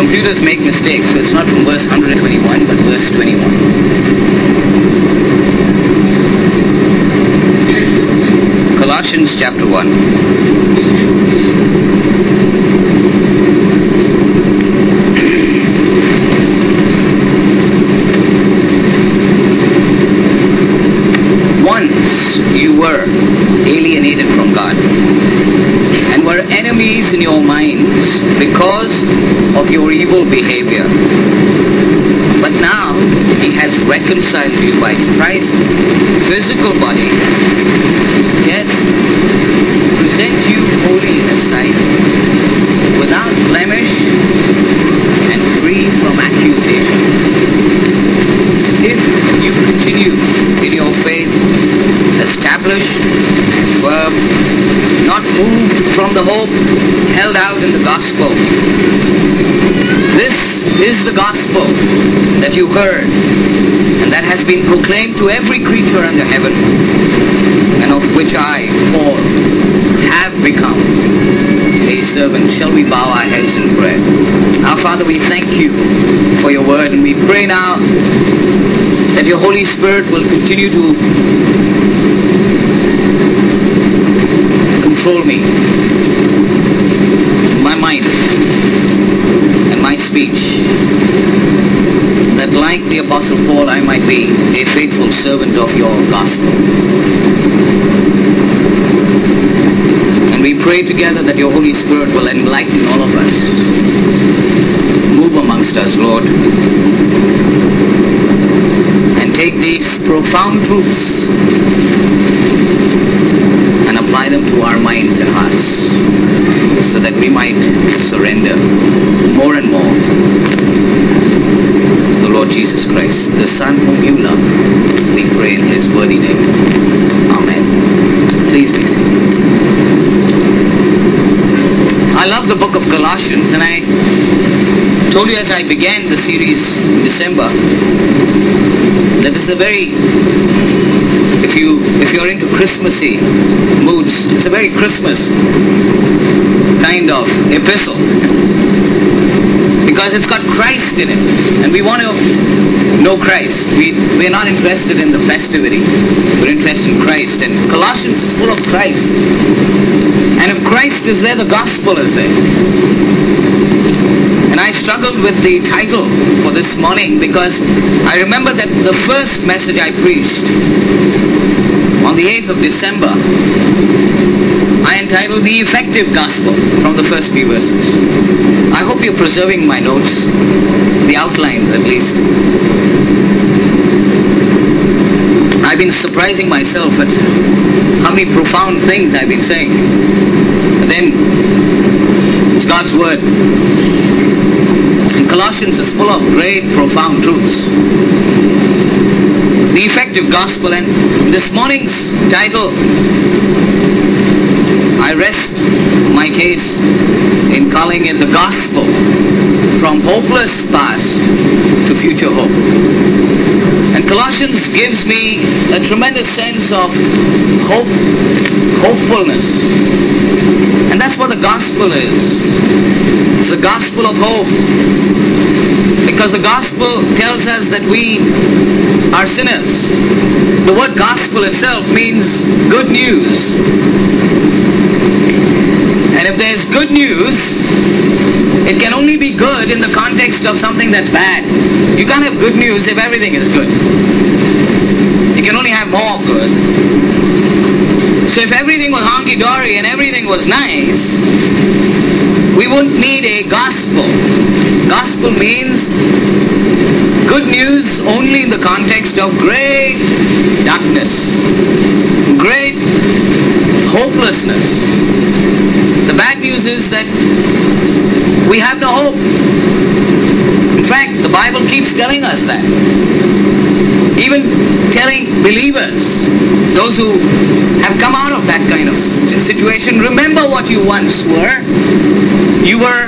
computers make mistakes, so it's not from verse 121, but verse 21. Colossians chapter 1. Once you were alienated from God and were enemies in your minds because of your evil behavior. But now he has reconciled you by Christ's physical body, death, to present you holy in his sight, without blemish and free from accusation. If you continue in your faith, established, firm, not moved from the hope held out in the gospel. This is the gospel that you heard and that has been proclaimed to every creature under heaven, and of which I, Paul, have become a servant. Shall we bow our heads in prayer? Our Father, we thank you for your word, and we pray now that your Holy Spirit will continue to control me, my mind, and my speech, that like the Apostle Paul, I might be a faithful servant of your gospel. And we pray together that your Holy Spirit will enlighten all of us. Move amongst us, Lord, and take these profound truths and apply them to our minds and hearts, so that we might surrender more and more to the Lord Jesus Christ, the Son whom you love. We pray in his worthy name. Amen. Please be seated. I love the book of Colossians, and I told you as I began the series in December that this is a very, if you're into Christmassy moods, it's a very Christmas kind of epistle, because it's got Christ in it, and we want to know Christ. We're not interested in the festivity, we're interested in Christ, and Colossians is full of Christ. And if Christ is there, the gospel is there. And I struggled with the title for this morning, because I remember that the first message I preached on the 8th of December, I entitled The Effective Gospel, from the first few verses. I hope you're preserving my notes, the outlines at least. I've been surprising myself at how many profound things I've been saying. But then, it's God's Word. And Colossians is full of great, profound truths. The effective gospel. And this morning's title, I rest my case in calling it the gospel from hopeless past to future hope. And Colossians gives me a tremendous sense of hope, hopefulness. And that's what the gospel is. It's the gospel of hope. Because the gospel tells us that we are sinners. The word gospel itself means good news. And if there's good news, it can only be good in the context of something that's bad. You can't have good news if everything is good. You can only have more good. So if everything was honky-dory and everything was nice, we wouldn't need a gospel. Gospel means good news only in the context of great darkness, great hopelessness. The bad news is that we have no hope. In fact, the Bible keeps telling us that. Even telling believers, those who have come out of that kind of situation, remember what you once were. You were,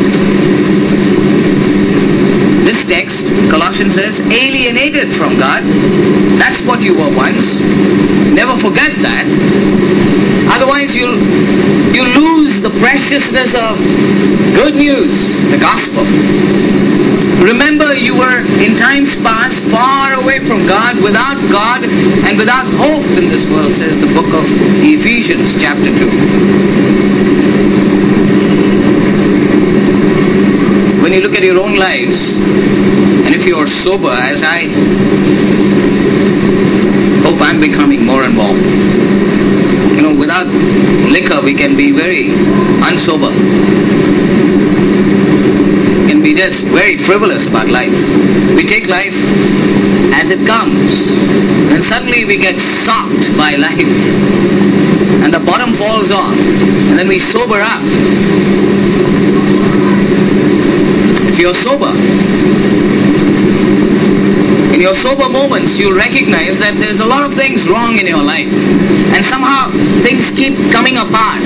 this text, Colossians says, alienated from God. That's what you were once. Never forget that. Otherwise you'll lose the preciousness of good news, the gospel. Remember, you were in times past far away from God, and without hope in this world, says the book of Ephesians chapter 2. When you look at your own lives, and if you are sober, as I hope I'm becoming more and more, without liquor we can be very unsober. We can be just very frivolous about life. We take life as it comes, and suddenly we get socked by life, and the bottom falls off, and then we sober up. If you're sober, in your sober moments, you'll recognize that there's a lot of things wrong in your life, and somehow things keep coming apart.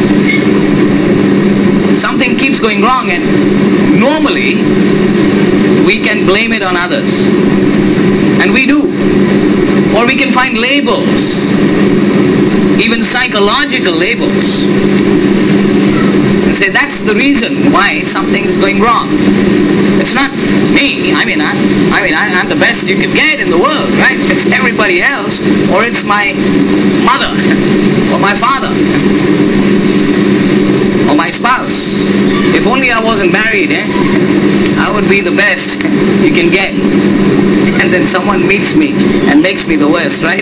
Something keeps going wrong, and normally we can blame it on others, and we do. Or we can find labels, even psychological labels, and say that's the reason why something is going wrong. It's not me. I'm the best you could get in the world, right? It's everybody else, or it's my mother, or my father, or my spouse. If only I wasn't married, I would be the best you can get. And then someone meets me and makes me the worst, right?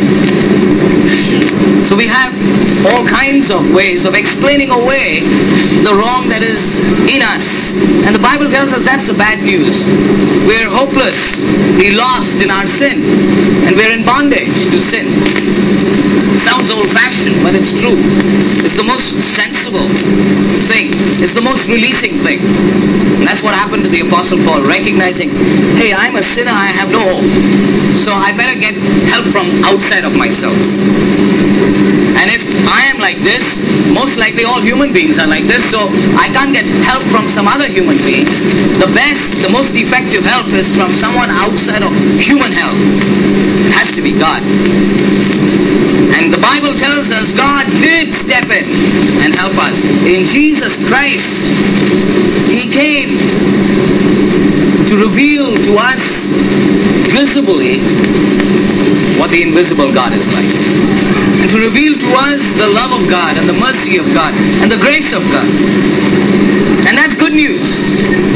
So we have all kinds of ways of explaining away the wrong that is in us. And the Bible tells us that's the bad news. We're hopelessly lost in our sin, and we're in bondage to sin. Sounds old-fashioned, but it's true. It's the most sensible thing. It's the most releasing thing. And that's what happened to the Apostle Paul, recognizing, hey, I'm a sinner, I have no hope. So I better get help from outside of myself. And if I am like this, most likely all human beings are like this, so I can't get help from some other human beings. The best, the most effective help is from someone outside of human help. It has to be God. And the Bible tells us God did step in and help us. In Jesus Christ, He came to reveal to us visibly what the invisible God is like, and to reveal to us the love of God and the mercy of God and the grace of God. And that's good news.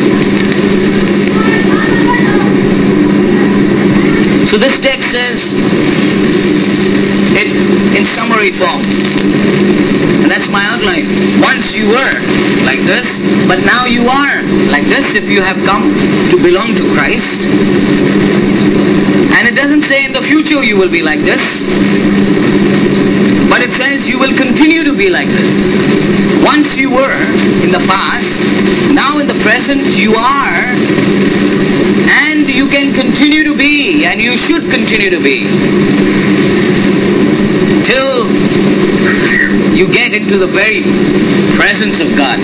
So this text says it in summary form, and that's my outline. Once you were like this, but now you are like this if you have come to belong to Christ. And it doesn't say in the future you will be like this, but it says you will continue to be like this. Once you were in the past, now in the present you are, and you can continue to be, and you should continue to be, till you get into the very presence of God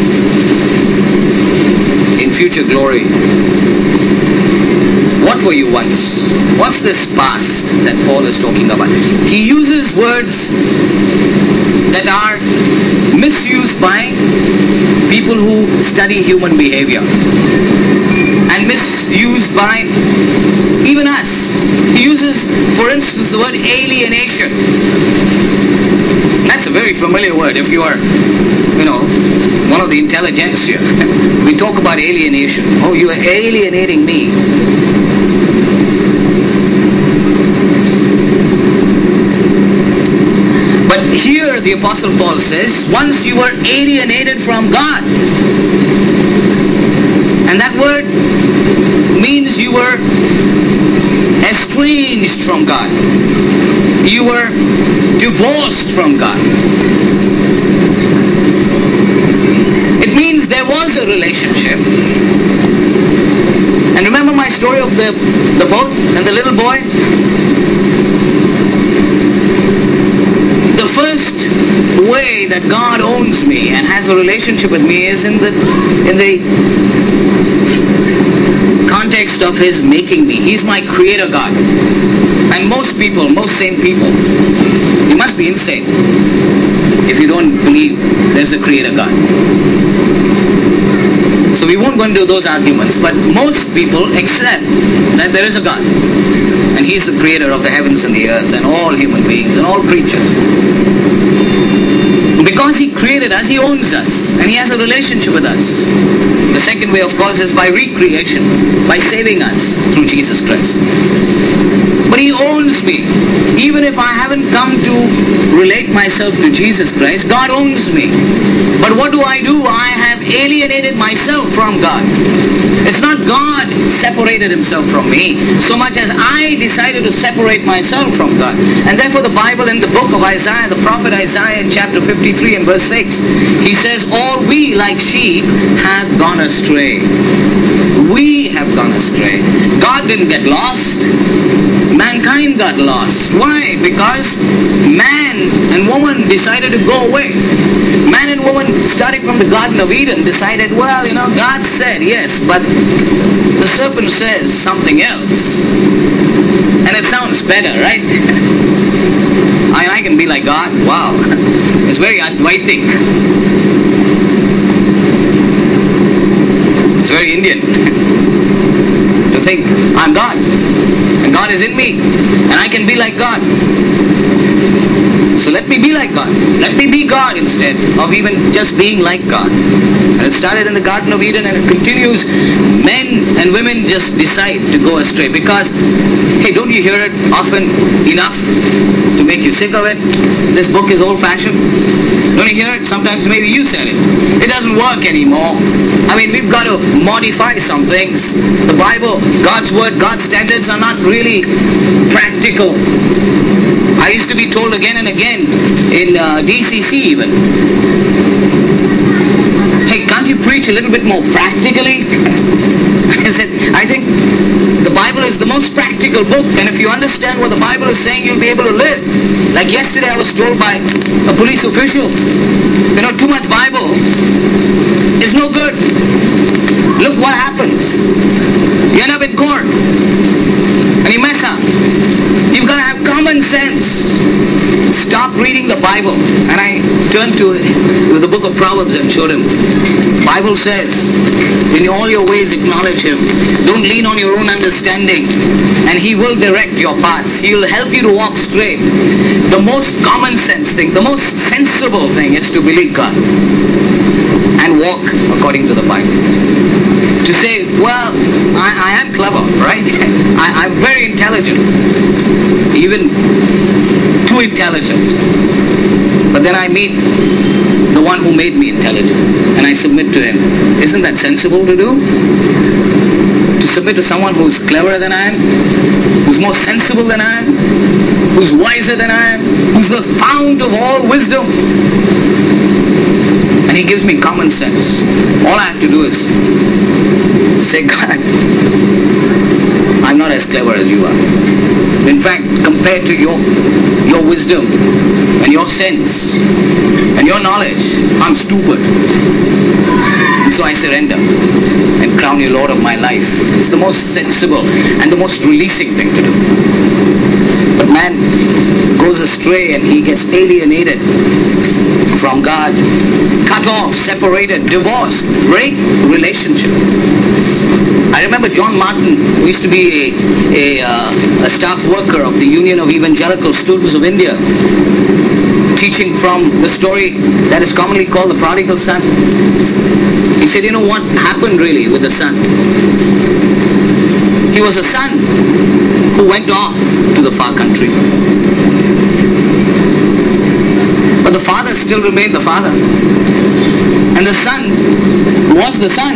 in future glory. What were you once? What's this past that Paul is talking about? He uses words that are misused by people who study human behavior, and misused by even us. He uses, for instance, the word alienation. That's a very familiar word. If you are, one of the intelligentsia, we talk about alienation. Oh, you are alienating me. But here the Apostle Paul says, once you were alienated from God. And that word means you were estranged from God. You were divorced from God. It means there was a relationship. And remember my story of the boat and the little boy? The first way that God owns me and has a relationship with me is in the context of His making me. He's my creator God. And most sane people, you must be insane if you don't believe there's a creator God. So we won't go into those arguments, but most people accept that there is a God. And He is the creator of the heavens and the earth and all human beings and all creatures. Because He created us, He owns us. And He has a relationship with us. The second way, of course, is by recreation, by saving us through Jesus Christ. But He owns me. Even if I haven't come to relate myself to Jesus Christ, God owns me. But what do? I have alienated myself from God. It's not God separated Himself from me, so much as I decided to separate myself from God. And therefore the Bible in the book of Isaiah, the prophet Isaiah in chapter 53 and verse 6, he says, all we like sheep have gone astray. We have gone astray. God didn't get lost. Mankind got lost. Why? Because man and woman decided to go away. Man and woman, starting from the Garden of Eden, decided, well, God said yes, but the serpent says something else. And it sounds better, right? I can be like God. Wow. It's very Advaitic. It's very Indian to think I'm God and God is in me and I can be like God. So let me be like God. Let me be God instead of even just being like God. And it started in the Garden of Eden and it continues. Men and women just decide to go astray because, hey, don't you hear it often enough to make you sick of it? This book is old-fashioned. Don't you hear it? Sometimes maybe you said it. It doesn't work anymore. I mean, we've got to modify some things. The Bible, God's Word, God's standards are not really practical. I used to be told again and again in DCC even, hey, can't you preach a little bit more practically? I said, I think the Bible is the most practical book, and if you understand what the Bible is saying, you'll be able to live. Like yesterday I was told by a police official, too much Bible is no good. Look what happens. You end up in court and you mess up. You've got to have common sense. Stop reading the Bible. And I turned to the book of Proverbs and showed him. The Bible says, in all your ways acknowledge Him. Don't lean on your own understanding. And He will direct your paths. He will help you to walk straight. The most common sense thing, the most sensible thing is to believe God and walk according to the Bible. To say, well, I am clever, right? I'm very intelligent. Even too intelligent. But then I meet the one who made me intelligent and I submit to Him. Isn't that sensible to do? To submit to someone who's cleverer than I am, who's more sensible than I am, who's wiser than I am, who's the fount of all wisdom. And He gives me common sense. All I have to do is say, God, I'm not as clever as you are. In fact, compared to your wisdom and your sense and your knowledge, I'm stupid. And so I surrender and crown you Lord of my life. It's the most sensible and the most releasing thing to do. But man goes astray and he gets alienated from God, cut off, separated, divorced, break relationship. I remember John Martin, who used to be a staff worker of the Union of Evangelical Students of India, teaching from the story that is commonly called the prodigal son. He said, what happened really with the son? He was a son who went off to the far country. But the father still remained the father. And the son was the son.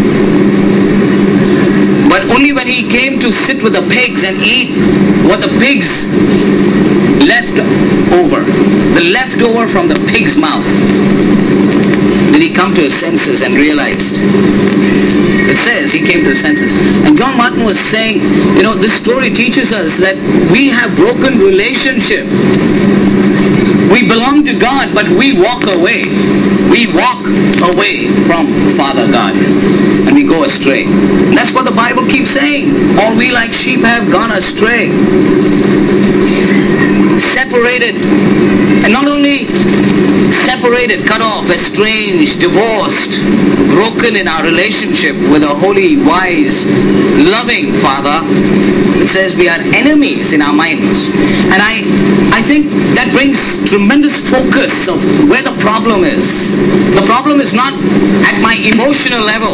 But only when he came to sit with the pigs and eat what the pigs left over, the leftover from the pig's mouth, did he come to his senses and realized. It says he came to his senses. And John Martin was saying, this story teaches us that we have broken relationship. We belong to God, but we walk away. We walk away from Father God. And we go astray. And that's what the Bible keeps saying. All we like sheep have gone astray. separated, and not only separated, cut off, estranged, divorced, broken in our relationship with a holy, wise, loving Father. It says we are enemies in our minds. And I think that brings tremendous focus of where the problem is. The problem is not at my emotional level.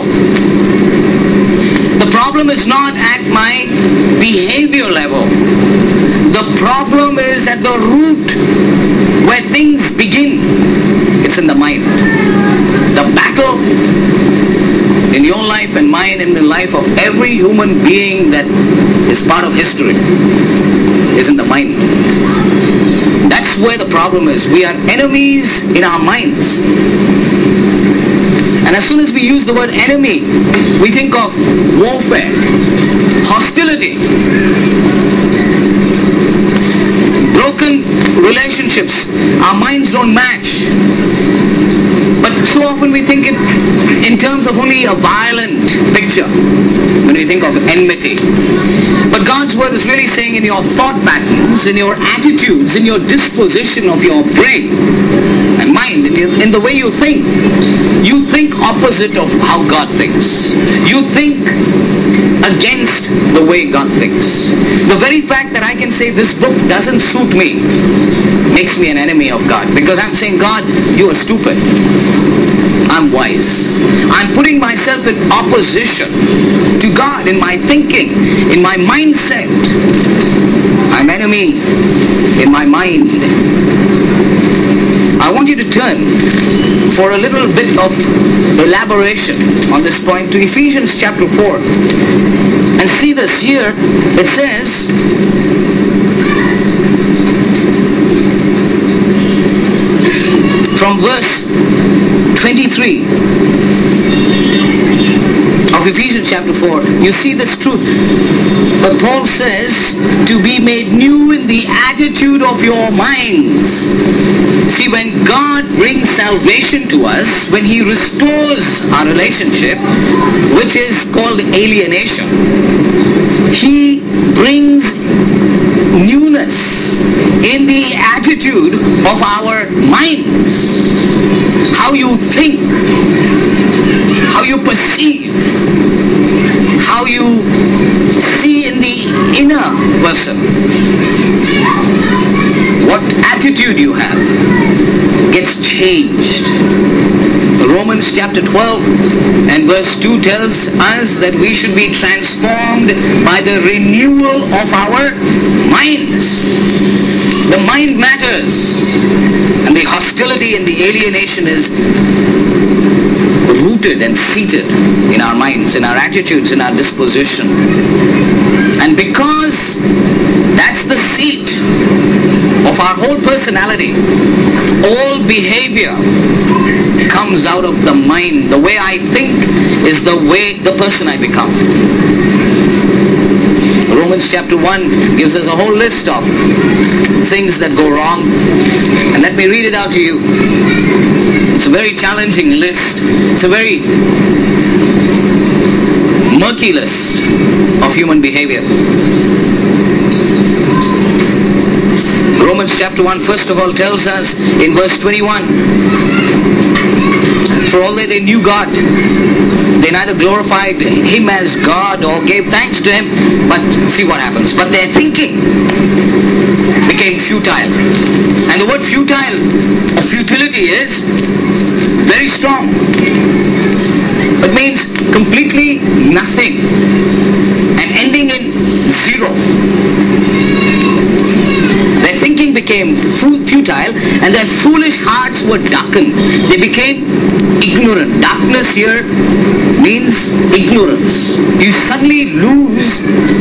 The problem is not at my behavior level. The problem is at the root where things begin. It's in the mind. The battle in your life and mine, in the life of every human being that is part of history, is in the mind. That's where the problem is. We are enemies in our minds. And as soon as we use the word enemy, we think of warfare, hostility, broken relationships. Our minds don't match. But so often we think it in terms of only a violent picture when we think of enmity. But God's word is really saying in your thought patterns, in your attitudes, in your disposition of your brain and mind, in the way you think opposite of how God thinks. You think against the way God thinks. The very fact that I can say this book doesn't suit me makes me an enemy of God, because I'm saying, God, you are stupid. I'm wise. I'm putting myself in opposition to God in my thinking, in my mindset. I'm enemy in my mind. I want you to turn for a little bit of elaboration on this point to Ephesians chapter 4 and see this here. It says, from verse 23 of Ephesians chapter 4, you see this truth. But Paul says, to be made new in the attitude of your minds. See, when God brings salvation to us, when He restores our relationship, which is called alienation, He brings newness in the attitude of our minds. How you think, how you perceive, how you see in the inner person. What attitude you have gets changed. Romans chapter 12 and verse 2 tells us that we should be transformed by the renewal of our minds. The mind matters, and the hostility and the alienation is rooted and seated in our minds, in our attitudes, in our disposition. And because that's the seat of our whole personality, all behavior comes out of the mind. The way I think is the way, the person I become. Romans chapter 1 gives us a whole list of things that go wrong. And let me read it out to you. It's a very challenging list. It's a very murky list of human behavior. Romans chapter 1 first of all tells us in verse 21, for although they knew God, they neither glorified Him as God or gave thanks to Him. But see what happens. But their thinking became futile. And the word futile, or futility, is very strong. It means completely nothing and ending in zero. Their thinking became futile, and their foolish hearts were darkened. They became ignorant. Darkness here means ignorance. You suddenly lose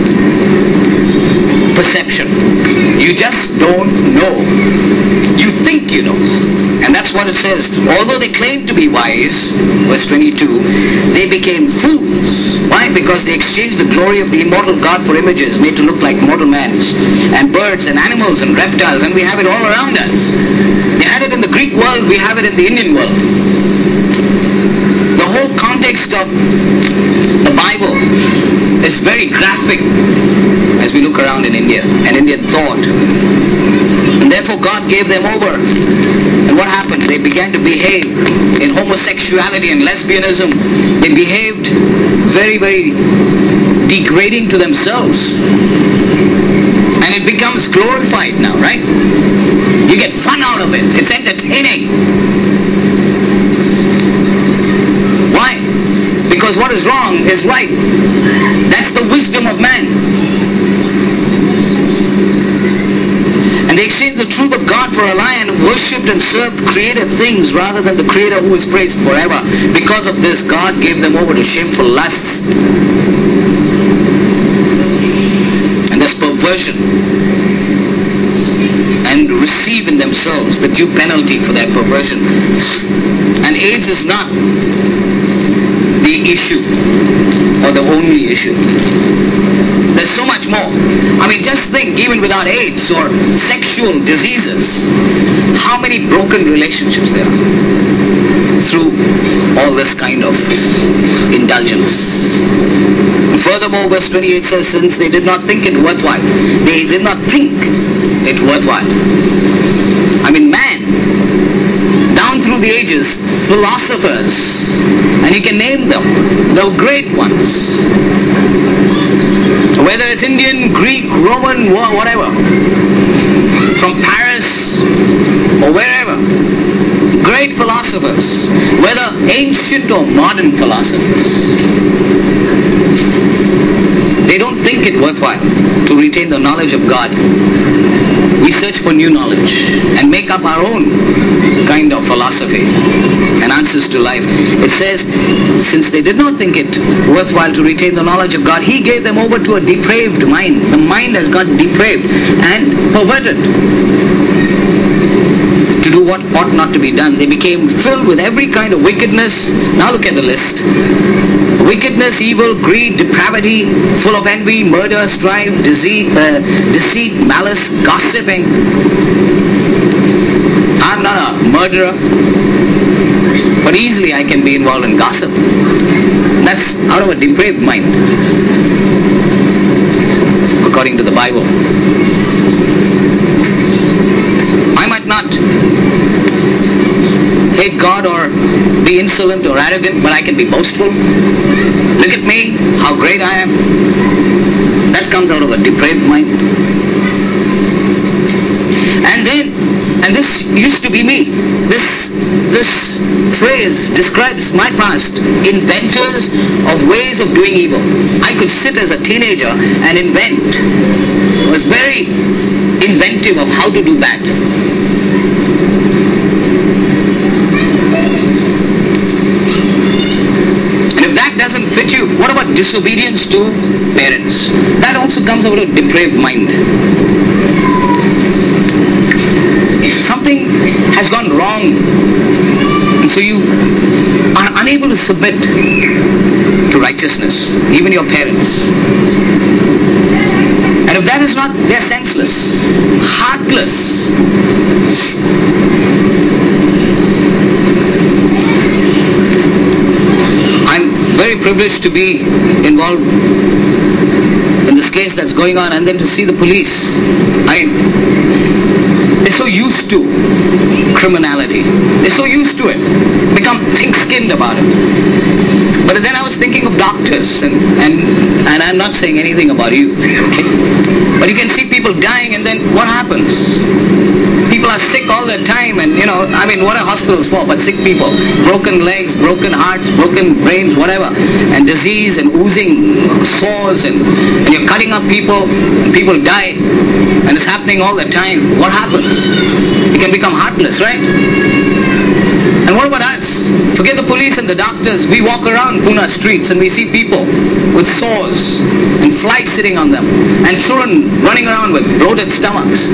perception. You just don't know. You think you know. And that's what it says. Although they claimed to be wise, verse 22, they became fools. Why? Because they exchanged the glory of the immortal God for images made to look like mortal man's, and birds and animals and reptiles, and we have it all around us. They had it in the Greek world, we have it in the Indian world. The whole context of the Bible is very graphic as we look around in India and Indian thought. And therefore God gave them over. And what happened? They began to behave in homosexuality and lesbianism. They behaved very, very degrading to themselves. And it becomes glorified now, right? You get fun out of it. It's entertaining. Why? Because what is wrong is right. That's the wisdom of man. And they exchanged the truth of God for a lie and worshipped and served created things rather than the Creator who is praised forever. Because of this, God gave them over to shameful lusts. And this perversion. And receive in themselves the due penalty for their perversion. And AIDS is not the issue or the only issue. There's so much more. I mean, just think, even without AIDS or sexual diseases, how many broken relationships there are through all this kind of indulgence. Furthermore, verse 28 says, since they did not think it worthwhile. They did not think it worthwhile. I mean, man, down through the ages, philosophers, and you can name them, the great ones, whether it's Indian, Greek, Roman, whatever, from Paris or wherever, great philosophers, whether ancient or modern philosophers, they don't think it worthwhile to retain the knowledge of God. We search for new knowledge and make up our own kind of philosophy and answers to life. It says, since they did not think it worthwhile to retain the knowledge of God, He gave them over to a depraved mind. The mind has got depraved and perverted to do what ought not to be done. They became filled with every kind of wickedness. Now look at the list. Wickedness, evil, greed, depravity, full of envy, murder, strife, deceit, malice, gossiping. I'm not a murderer, but easily I can be involved in gossip. That's out of a depraved mind, according to the Bible. I might not hate God or be insolent or arrogant, but I can be boastful. Look at me, how great I am. That comes out of a depraved mind. And this used to be me. This phrase describes my past. Inventors of ways of doing evil. I could sit as a teenager and invent. I was very inventive of how to do bad. And if that doesn't fit you, what about disobedience to parents? That also comes out of a depraved mind. Something has gone wrong, and so you are unable to submit to righteousness, even your parents. And if that is not, they're senseless, heartless. I'm very privileged to be involved in this case that's going on, and then to see the police. They're so used to criminality. They're so used to it. Become thick-skinned about it. But then I was thinking of doctors, and I'm not saying anything about you, okay? But you can see people dying, and then what happens? People are sick all the time, and what are hospitals for? But sick people. Broken legs, broken hearts, broken brains, whatever. And disease and oozing sores, and you're cutting up people, and people die. And it's happening all the time. What happens? You can become heartless, right? And what about us? Forget the police and the doctors. We walk around Pune streets and we see people with sores and flies sitting on them, and children running around with bloated stomachs,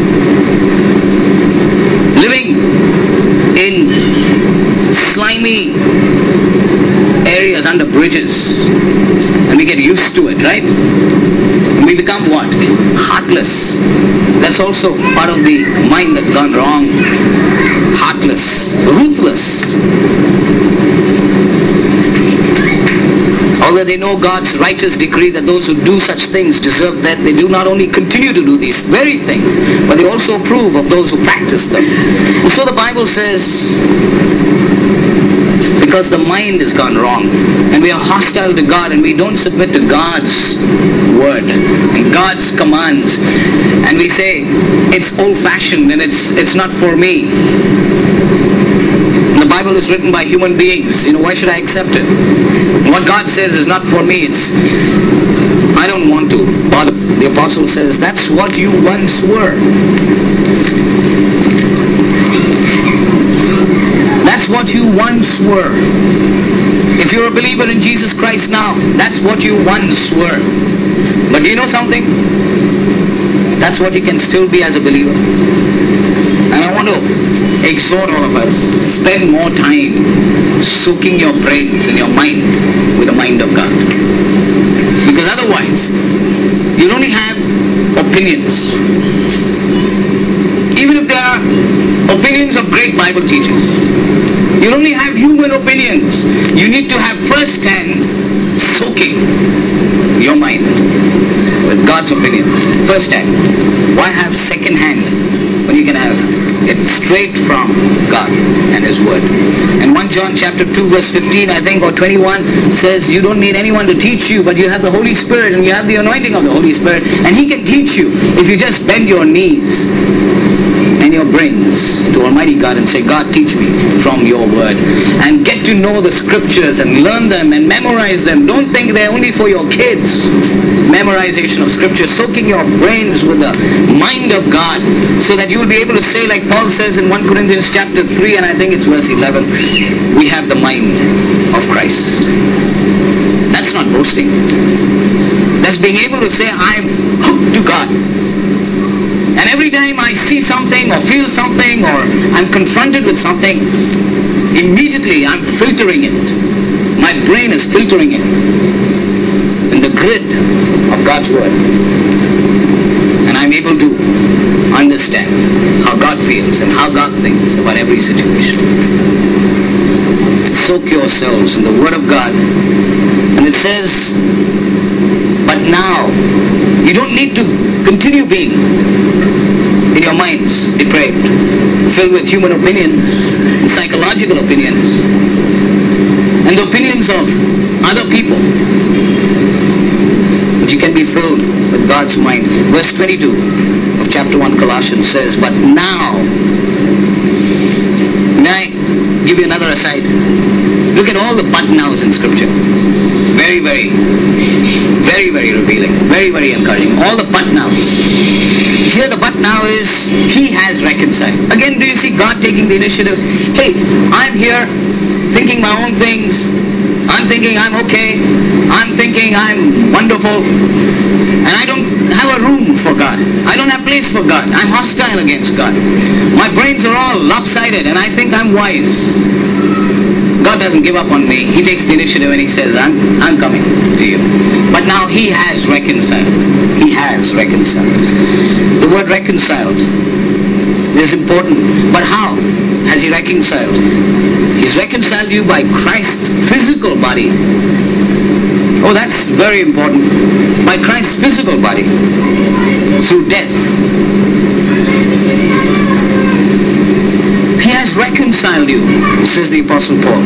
living in slimy areas under bridges, and we get used to it, right? And we become what? Heartless. That's also part of the mind that's gone wrong. Heartless, ruthless. Although they know God's righteous decree that those who do such things deserve death, they do not only continue to do these very things, but they also approve of those who practice them. And so the Bible says, because the mind has gone wrong, and we are hostile to God, and we don't submit to God's word and God's commands, and we say, it's old-fashioned and it's not for me. The Bible is written by human beings. Why should I accept it? What God says is not for me. I don't want to bother. The apostle says, that's what you once were. That's what you once were. If you're a believer in Jesus Christ now, that's what you once were. But do you know something? That's what you can still be as a believer. And I want to exhort all of us, spend more time soaking your brains and your mind with the mind of God. Because otherwise, you'll only have opinions. Even if there are opinions of great Bible teachers, you'll only have human opinions. You need to have first-hand soaking your mind with God's opinions. First-hand. Why have second-hand when you can have it straight from God and His Word? And 1 John chapter 2 verse 15, I think, or 21 says, you don't need anyone to teach you, but you have the Holy Spirit, and you have the anointing of the Holy Spirit, and He can teach you if you just bend your knees and your brains to Almighty God and say, God, teach me from your word, and get to know the scriptures and learn them and memorize them. Don't think they're only for your kids. Memorization of scripture, soaking your brains with the mind of God, so that you will be able to say, like Paul says in 1 Corinthians chapter 3, and I think it's verse 11, we have the mind of Christ. That's not boasting. That's being able to say, I'm hooked to God. And every time I see something or feel something or I'm confronted with something, immediately I'm filtering it. My brain is filtering it in the grid of God's Word. And I'm able to understand how God feels and how God thinks about every situation. Soak yourselves in the Word of God. And it says, but now, you don't need to continue being in your minds depraved, filled with human opinions, and psychological opinions, and the opinions of other people. But you can be filled with God's mind. Verse 22 of chapter 1 Colossians says, but now, may I give you another aside? Look at all the but nows in Scripture. Very, very revealing. Very, very encouraging. All the but nows. Here the but now is, He has reconciled. Again, do you see God taking the initiative? Hey, I'm here thinking my own things. I'm thinking I'm okay. I'm thinking I'm wonderful. And I don't have a room for God. I don't have place for God. I'm hostile against God. My brains are all lopsided and I think I'm wise. God doesn't give up on me. He takes the initiative and He says, I'm coming to you. But now He has reconciled. He has reconciled. The word reconciled is important. But how has He reconciled? He's reconciled you by Christ's physical body. Oh, that's very important. By Christ's physical body. Through death. He has reconciled you, says the Apostle Paul.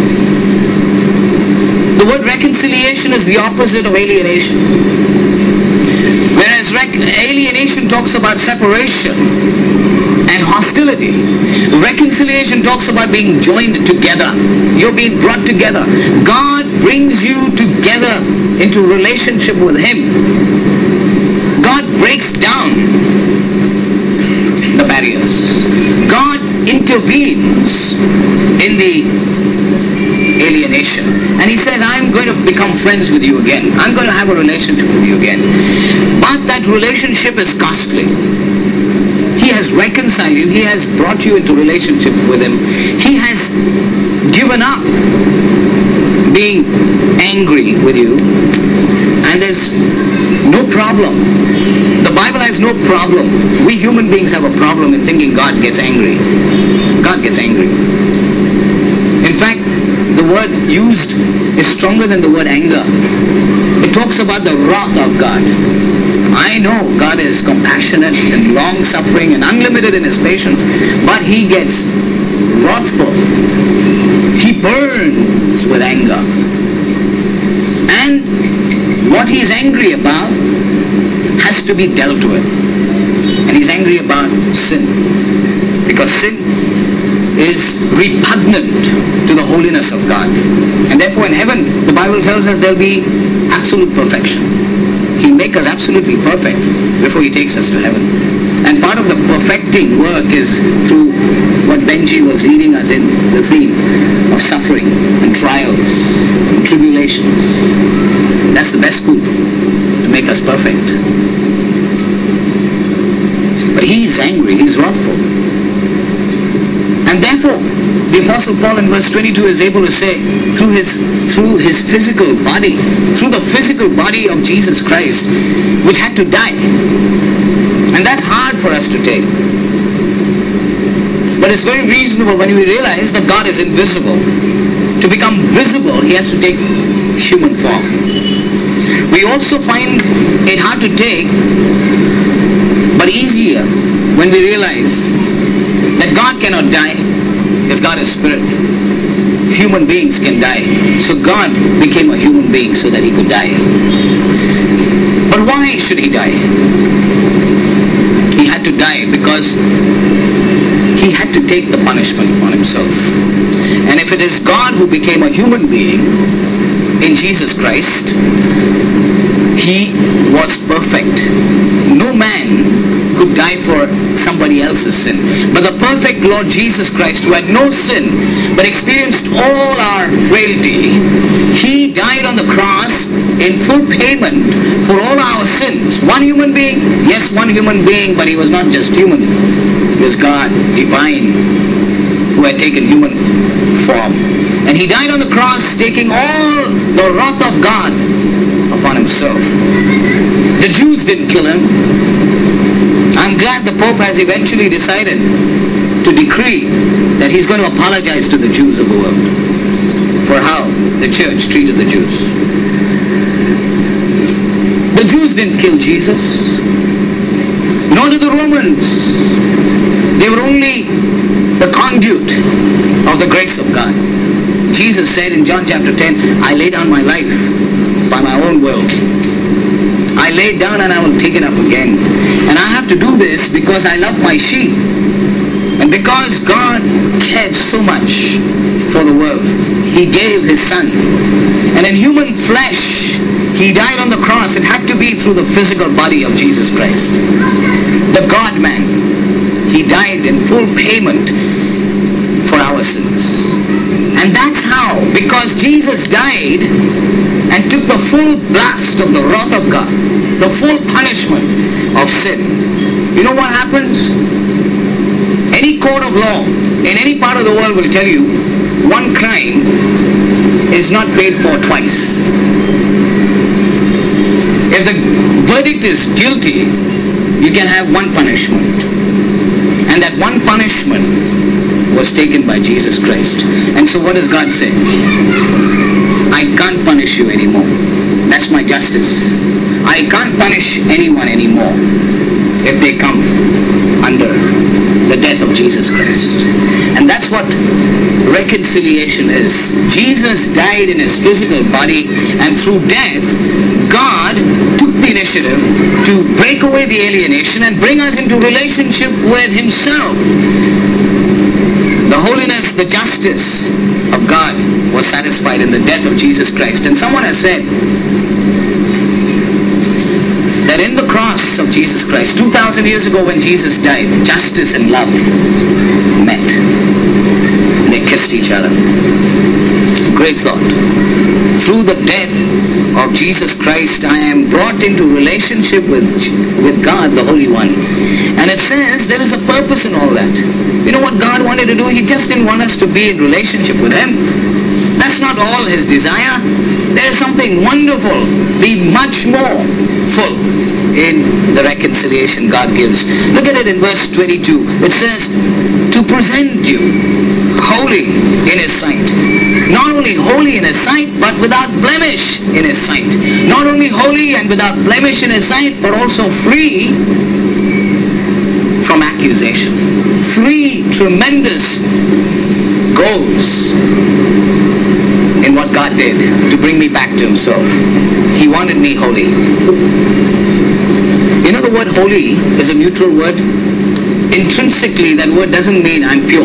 The word reconciliation is the opposite of alienation. Whereas alienation talks about separation and hostility, reconciliation talks about being joined together. You're being brought together. God brings you together into relationship with Him. God breaks down the barriers. God intervenes in the alienation. And He says, I'm going to become friends with you again. I'm going to have a relationship with you again. But that relationship is costly. He has reconciled you. He has brought you into relationship with Him. He has given up being angry with you. And there's no problem. The Bible has no problem. We human beings have a problem in thinking God gets angry. God gets angry. In fact, the word used is stronger than the word anger. It talks about the wrath of God. I know God is compassionate and long-suffering and unlimited in his patience, but he gets wrathful. He burns with anger. And what he is angry about has to be dealt with. And he's angry about sin. Because sin is repugnant to the holiness of God. And therefore in heaven, the Bible tells us there'll be absolute perfection. He'll make us absolutely perfect before he takes us to heaven. And part of the perfecting work is through what Benji was leading us in, the theme of suffering and trials and tribulations. That's the best school to make us perfect. But he's angry, he's wrathful. And therefore, the Apostle Paul in verse 22 is able to say, through his physical body, through the physical body of Jesus Christ, which had to die. And that's hard for us to take. But it's very reasonable when we realize that God is invisible. To become visible, he has to take human form. We also find it hard to take, but easier when we realize that God cannot die, because God is spirit. Human beings can die. So God became a human being so that he could die. But why should he die? He had to die because he had to take the punishment on himself. And if it is God who became a human being in Jesus Christ, he was perfect. No man could die for somebody else's sin. But the perfect Lord Jesus Christ, who had no sin but experienced all our frailty, he died on the cross in full payment for all our sins. One human being? Yes, one human being, but he was not just human. He was God, divine, who had taken human form. And he died on the cross, taking all the wrath of God upon himself. The Jews didn't kill him. I'm glad the Pope has eventually decided to decree that he's going to apologize to the Jews of the world for how the church treated the Jews. The Jews didn't kill Jesus, nor did the Romans. They were only the conduit of the grace of God. Jesus said in John chapter 10, I lay down my life by my own will. I lay it down and I will take it up again. And I have to do this because I love my sheep. And because God cared so much for the world, he gave his son. And in human flesh, he died on the cross. It had to be through the physical body of Jesus Christ. The God-man. He died in full payment for our sins. And that's how, because Jesus died and took the full blast of the wrath of God, the full punishment of sin. You know what happens? Any court of law in any part of the world will tell you one crime is not paid for twice. If the verdict is guilty, you can have one punishment. And that one punishment was taken by Jesus Christ. And so what does God say? I can't punish you anymore. That's my justice. I can't punish anyone anymore if they come under the death of Jesus Christ. And that's what reconciliation is. Jesus died in his physical body, and through death, God took the initiative to break away the alienation and bring us into relationship with himself. The holiness, the justice of God was satisfied in the death of Jesus Christ. And someone has said that in the cross of Jesus Christ, 2,000 years ago when Jesus died, justice and love met. They kissed each other. Great thought. Through the death of Jesus Christ, I am brought into relationship with God, the Holy One. And it says there is a purpose in all that. You know what God wanted to do? He just didn't want us to be in relationship with him. That's not all his desire. There is something wonderful, be much more full in the reconciliation God gives. Look at it in verse 22. It says, to present you holy in his sight, Not only holy in His sight, but without blemish in His sight. Not only holy and without blemish in His sight, but also free from accusation. 3 tremendous goals in what God did to bring me back to Himself. He wanted me holy. You know, the word holy is a neutral word. Intrinsically, that word doesn't mean I'm pure.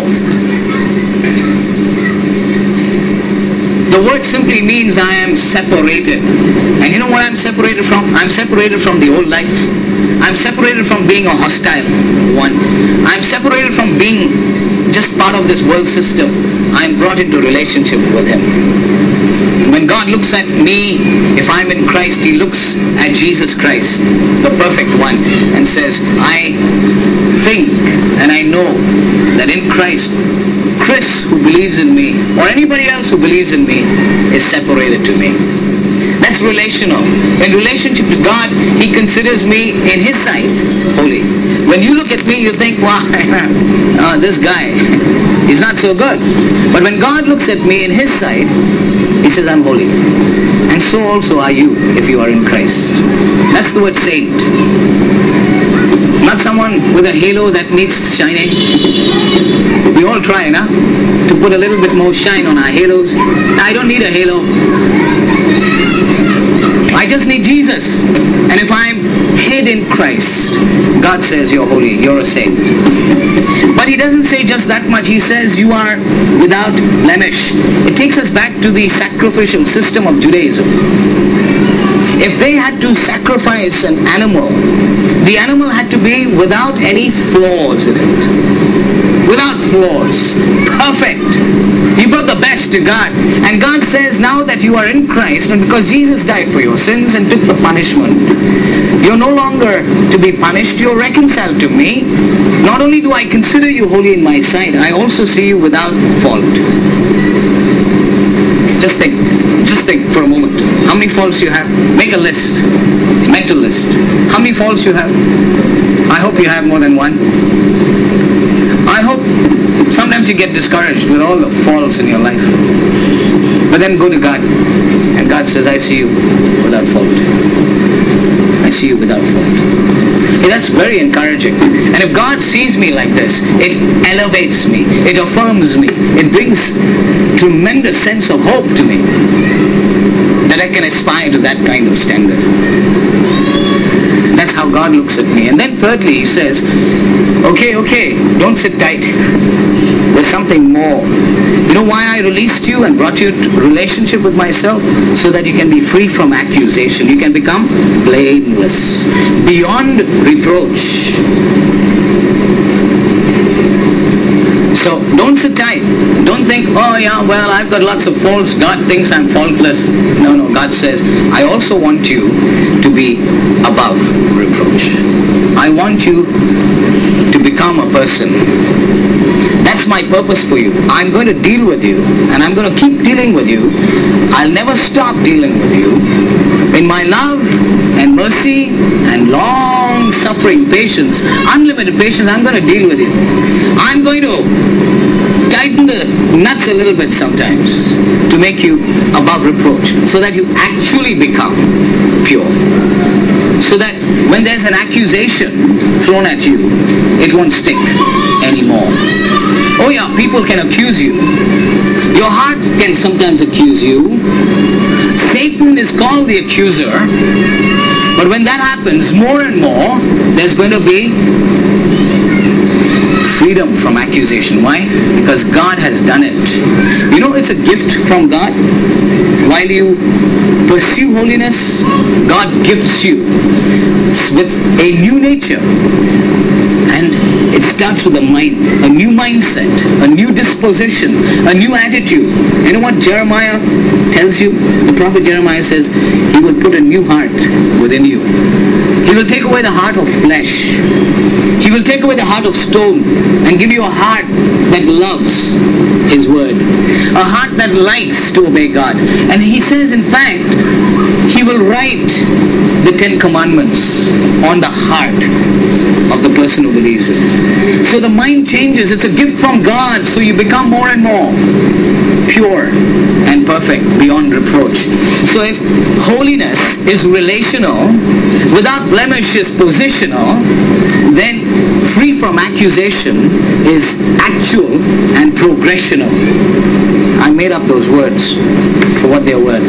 The word simply means I am separated. And you know what I'm separated from? I'm separated from the old life. I'm separated from being a hostile one. I'm separated from being just part of this world system. I'm brought into relationship with Him. When God looks at me, if I'm in Christ, He looks at Jesus Christ, the perfect one, and says, I think and I know that in Christ, Chris, who believes in me, or anybody else who believes in me, is separated to me. That's relational. In relationship to God, He considers me in His sight holy. When you look at me, you think, wow, this guy, he's not so good. But when God looks at me in His sight, He says, I'm holy. And so also are you if you are in Christ. That's the word saint. Not someone with a halo that needs shining. We all try, to put a little bit more shine on our halos. I don't need a halo. I just need Jesus. And if I'm hid in Christ, God says you're holy, you're a saint. But He doesn't say just that much. He says you are without blemish. It takes us back to the sacrificial system of Judaism. If they had to sacrifice an animal, the animal had to be without any flaws in it. Without flaws. Perfect. You brought the best to God. And God says, now that you are in Christ, and because Jesus died for your sins and took the punishment, you're no longer to be punished. You're reconciled to me. Not only do I consider you holy in my sight, I also see you without fault. Just think for a moment. How many faults you have? Make a list. Mental list. How many faults you have? I hope you have more than one. I hope sometimes you get discouraged with all the faults in your life. But then go to God. And God says, I see you without fault. I see you without fault. Hey, that's very encouraging. And if God sees me like this, it elevates me. It affirms me. It brings tremendous sense of hope to me that I can aspire to that kind of standard. That's how God looks at me. And then thirdly, He says, okay, don't sit tight. There's something more. You know why I released you and brought you to relationship with myself? So that you can be free from accusation. You can become blameless, beyond reproach. So don't sit tight. Don't think, oh yeah, well, I've got lots of faults. God thinks I'm faultless. No, God says, I also want you to be above reproach. I want you to become a person. That's my purpose for you. I'm going to deal with you, and I'm going to keep dealing with you. I'll never stop dealing with you. In my love and mercy and long-suffering patience, unlimited patience, I'm going to deal with you. I'm going to tighten the nuts a little bit sometimes to make you above reproach, so that you actually become pure. So that when there's an accusation thrown at you, it won't stick anymore. Oh yeah, people can accuse you. Your heart can sometimes accuse you. Satan is called the accuser. But when that happens, more and more, there's going to be freedom from accusation. Why? Because God has done it. You know, it's a gift from God. While you pursue holiness, God gifts you with a new nature. And it starts with a mind, a new mindset, a new disposition, a new attitude. You know what Jeremiah tells you? The prophet Jeremiah says, He will put a new heart within you. He will take away the heart of flesh. He will take away the heart of stone and give you a heart that loves His word. A heart that likes to obey God. And He says, in fact, He will write the Ten Commandments on the heart of the person who believes it. So the mind changes. It's a gift from God. So you become more and more pure and perfect beyond reproach. So if holiness is relational, without blemish is positional, then free from accusation is actual and progressional. I made up those words for what they're worth.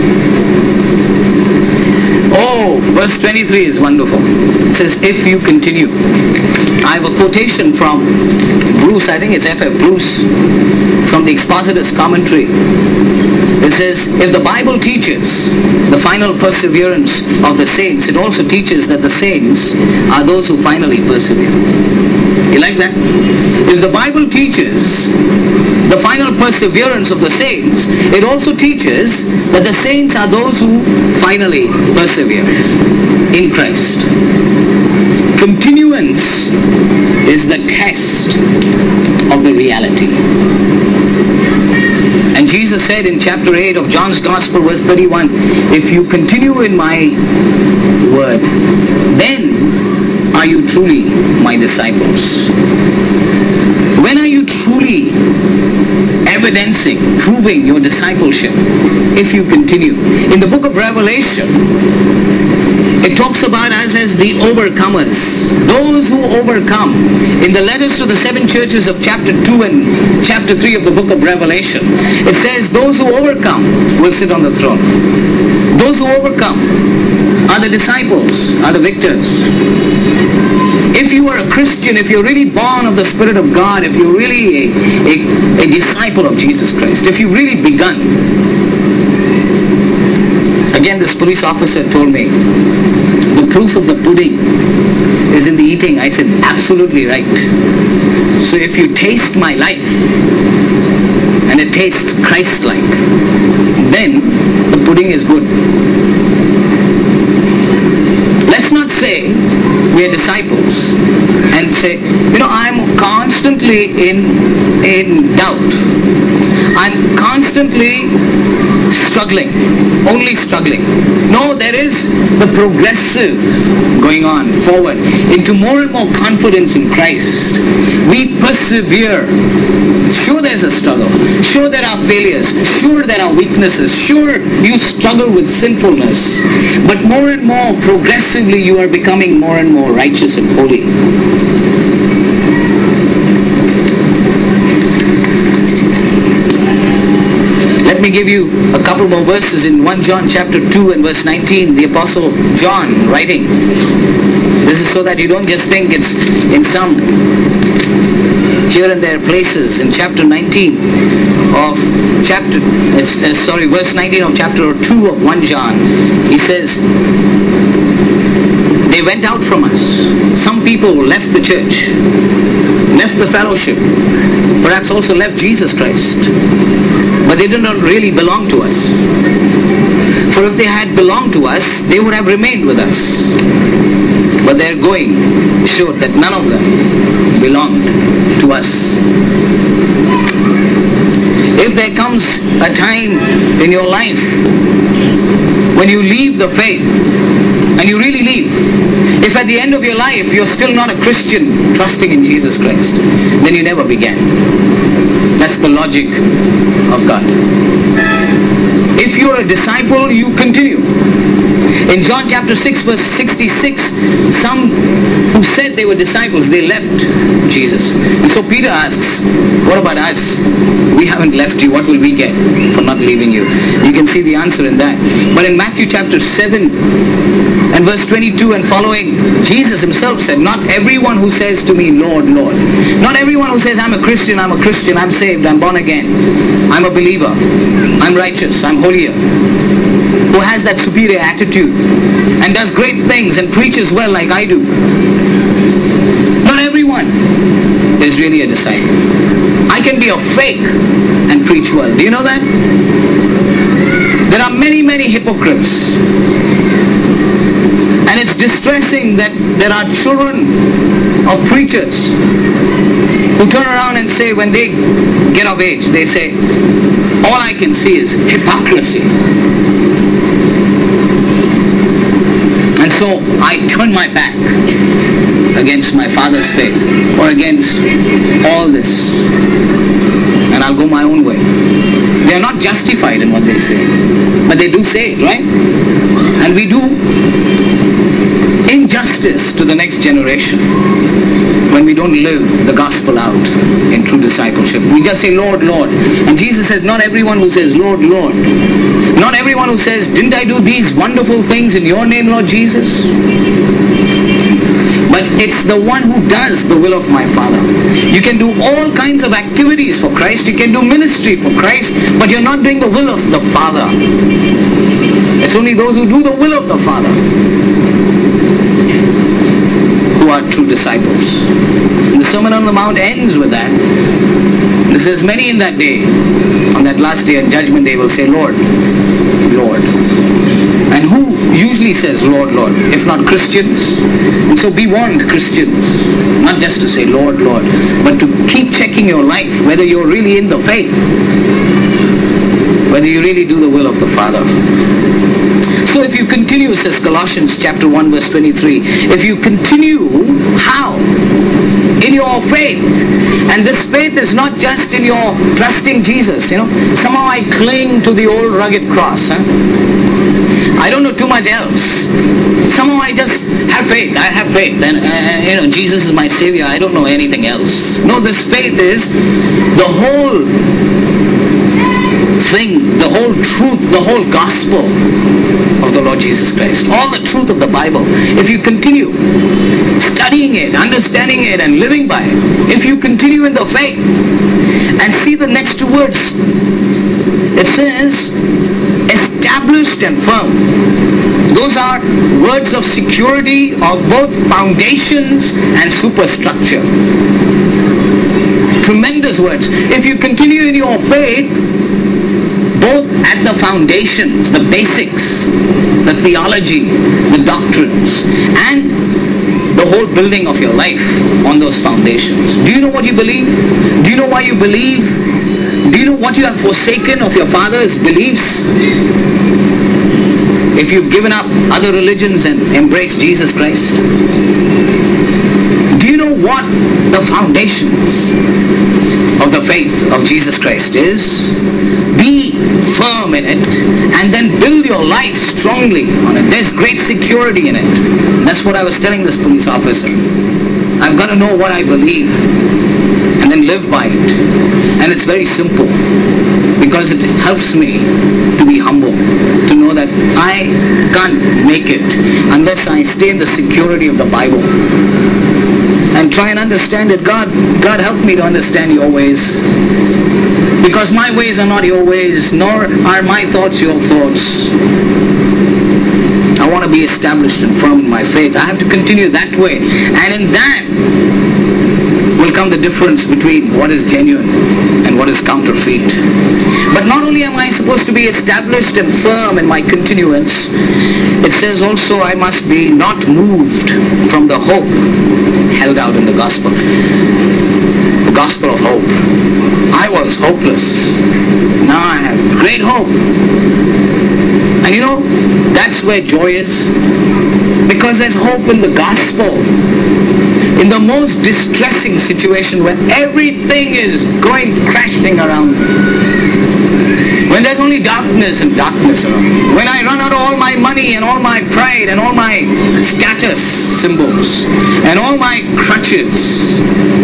Oh, verse 23 is wonderful. It says, if you continue. I have a quotation from Bruce, I think it's F.F. Bruce, from the Expositor's Commentary. It says, if the Bible teaches the final perseverance of the saints, it also teaches that the saints are those who finally persevere. You like that? If the Bible teaches the final perseverance of the saints, it also teaches that the saints are those who finally persevere in Christ. Continuance is the test of the reality. And Jesus said in chapter 8 of John's Gospel, verse 31, if you continue in my word, then are you truly my disciples. When are you truly evidencing, proving your discipleship? If you continue. In the book of Revelation, it talks about us as the overcomers, those who overcome. In the letters to the 7 churches of chapter 2 and chapter 3 of the book of Revelation, it says those who overcome will sit on the throne. Those who overcome are the disciples, are the victors. If you are a Christian, if you're really born of the Spirit of God, if you're really a disciple of Jesus Christ, if you've really begun. Again, this police officer told me, the proof of the pudding is in the eating. I said, absolutely right. So if you taste my life, and it tastes Christ-like, then the pudding is good. Let's not say we are disciples and say, I'm constantly in doubt. I'm constantly struggling, only struggling. No, there is the progressive going on forward into more and more confidence in Christ. We persevere. Sure, there's a struggle. Sure, there are failures. Sure, there are weaknesses. Sure, you struggle with sinfulness. But more and more, progressively, you are becoming more and more righteous and holy. Let me give you a couple more verses in 1 John chapter 2 and verse 19, the Apostle John writing. This is so that you don't just think it's in some here and there places. In chapter 19 of verse 19 of chapter 2 of 1 John, he says, they went out from us. Some people left the church, left the fellowship, perhaps also left Jesus Christ. But they did not really belong to us. For if they had belonged to us, they would have remained with us. But their going showed that none of them belonged to us. If there comes a time in your life when you leave the faith, and you really leave, if at the end of your life you're still not a Christian trusting in Jesus Christ, then you never began. That's the logic of God. If you're a disciple, you continue. In John chapter 6 verse 66, some who said they were disciples, they left Jesus. And so Peter asks, what about us? We haven't left you. What will we get for not leaving you? You can see the answer in that. But in Matthew chapter 7 and verse 22 and following, Jesus himself said, not everyone who says to me, Lord, Lord. Not everyone who says, I'm a Christian, I'm saved, I'm born again, I'm a believer, I'm righteous, I'm holier, who has that superior attitude and does great things and preaches well like I do. Not everyone is really a disciple. I can be a fake and preach well. Do you know that? There are many, many hypocrites. And it's distressing that there are children of preachers who turn around and say, when they get of age, they say, all I can see is hypocrisy. so I turn my back against my father's faith or against all this, and I'll go my own way. They are not justified in what they say, but they do say it, right? And we do injustice to the next generation when we don't live the gospel out in true discipleship. We just say, Lord, Lord. And Jesus says, not everyone who says, Lord, Lord. Not everyone who says, didn't I do these wonderful things in your name, Lord Jesus? But it's the one who does the will of my Father. You can do all kinds of activities for Christ. You can do ministry for Christ, but you're not doing the will of the Father. It's only those who do the will of the Father who are true disciples. And the Sermon on the Mount ends with that. And it says, many in that day, on that last day, on Judgment Day, will say, Lord, Lord. And who usually says, Lord, Lord, if not Christians? And so be warned, Christians, not just to say, Lord, Lord, but to keep checking your life, whether you're really in the faith, whether you really do the will of the Father. So if you continue, says Colossians chapter 1 verse 23, if you continue, how? In your faith. And this faith is not just in your trusting Jesus, Somehow I cling to the old rugged cross, I don't know too much else. Somehow I just have faith. I have faith. And, Jesus is my Savior. I don't know anything else. No, this faith is the whole thing, the whole truth, the whole gospel of the Lord Jesus Christ. All the truth of the Bible. If you continue studying it, understanding it, and living by it, if you continue in the faith, and see the next two words, it says, established and firm. Those are words of security of both foundations and superstructure. Tremendous words. If you continue in your faith, both at the foundations, the basics, the theology, the doctrines, and the whole building of your life on those foundations. Do you know what you believe? Do you know why you believe? Do you know what you have forsaken of your father's beliefs? If you've given up other religions and embraced Jesus Christ? Do you know what the foundations of the faith of Jesus Christ is? Be firm in it and then build your life strongly on it. There's great security in it. That's what I was telling this police officer. I've got to know what I believe and then live by it. And it's very simple because it helps me to be humble, to know that I can't make it unless I stay in the security of the Bible and try and understand it. God help me to understand your ways, because my ways are not your ways, nor are my thoughts your thoughts. I want to be established and firm in my faith. I have to continue that way, and in that will come the difference between what is genuine and what is counterfeit. But not only am I supposed to be established and firm in my continuance, it says also I must be not moved from the hope held out in the gospel. The gospel of hope. I was hopeless. Now I have great hope. And that's where joy is. Because there's hope in the gospel. In the most distressing situation when everything is going crashing around me, when there's only darkness and darkness around me, when I run out of all my money and all my pride and all my status symbols and all my crutches,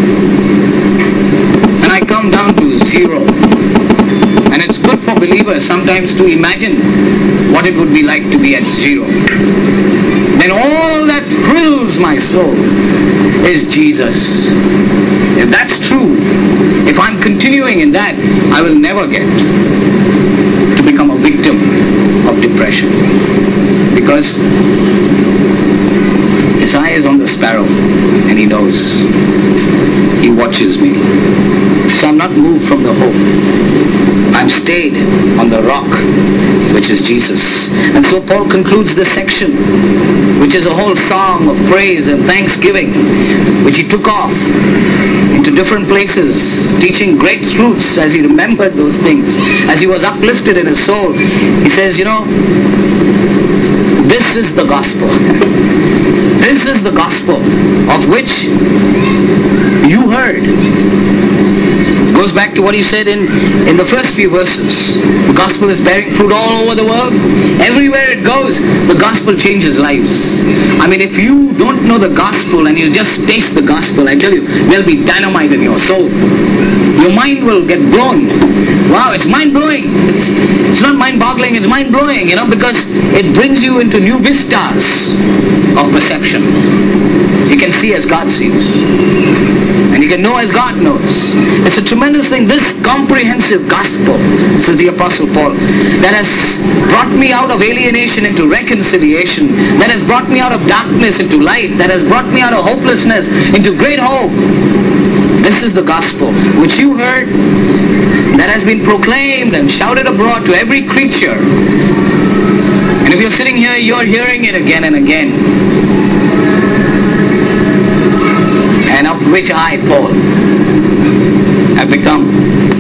and I come down to zero. And it's good for believers sometimes to imagine what it would be like to be at zero. Then all that thrills my soul is Jesus. If that's true, if I'm continuing in that, I will never get to become a victim of depression. Because his eye is on the sparrow and he knows. He watches me. So I'm not moved from the hope. I'm stayed on the rock, which is Jesus. And so Paul concludes this section, which is a whole song of praise and thanksgiving, which he took off into different places, teaching great truths as he remembered those things, as he was uplifted in his soul. He says, this is the gospel. This is the gospel of which you heard. Goes back to what he said in the first few verses. The gospel is bearing fruit all over the world. Everywhere it goes, the gospel changes lives. I mean, if you don't know the gospel and you just taste the gospel, I tell you, there'll be dynamite in your soul. Your mind will get blown. Wow, it's mind-blowing. It's not mind-boggling, it's mind-blowing, because it brings you into new vistas of perception. You can see as God sees. And you can know as God knows. It's a tremendous thing. This comprehensive gospel, says the Apostle Paul, that has brought me out of alienation into reconciliation, that has brought me out of darkness into light, that has brought me out of hopelessness into great hope. This is the gospel which you heard, that has been proclaimed and shouted abroad to every creature. And if you're sitting here, you're hearing it again and again. And of which I, Paul, have become